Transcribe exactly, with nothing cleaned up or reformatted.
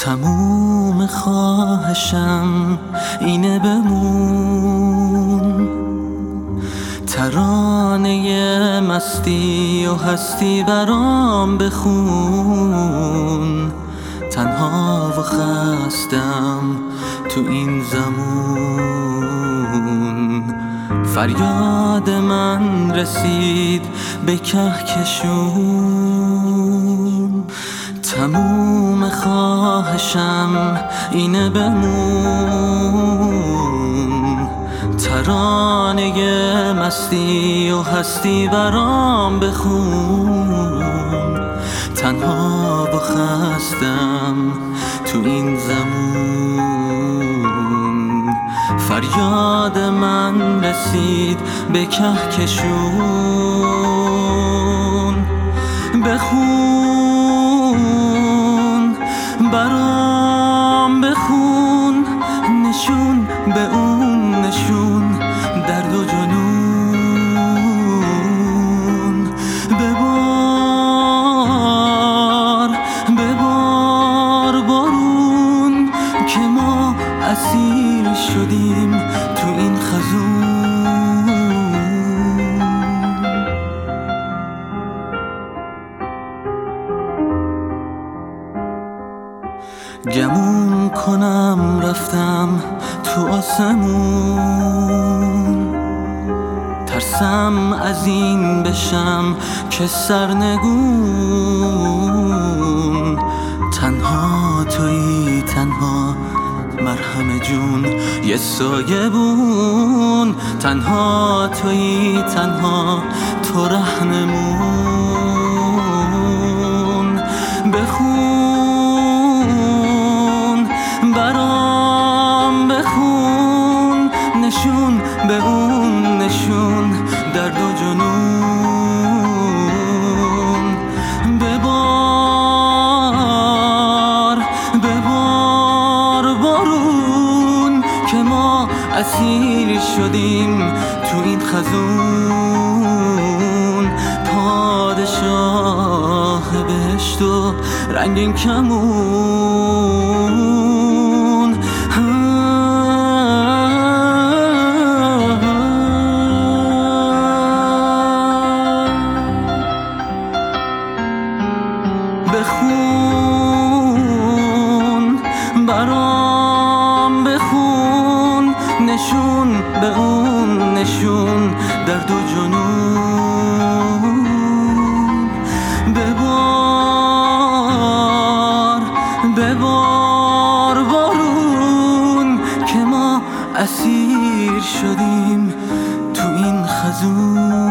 تموم خواهشم اینه بمون، ترانه مستی و هستی برام بخون. تنها و خستم تو این زمون، فریاد من رسید به کهکشون. تموم خواهشم اینه بمون، ترانه مستی و هستی برام بخون. تنها و خستم تو این زمون، فریاد من رسید به کهکشون. بخون برام، بخون نشون به اون نشون، درد و جنون. ببار ببار بارون که ما اسیر شدیم تو این خزون. گمون کنم رفتم تو آسمون، ترسم از این بشم که سرنگون. تنها تویی، تنها مرهم جون، یه سایه بون. تنها تویی، تنها تو رهنمون. بخون برام، بخون نشون به اون نشون، درد و جنون. ببار ببار بارون که ما اسیر شدیم تو این خزون. پادشاه بهشت و رنگین کمون. بخون برام، بخون نشون به اون نشون، درد و جنون. ببار ببار بارون که ما اسیر شدیم تو این خزون.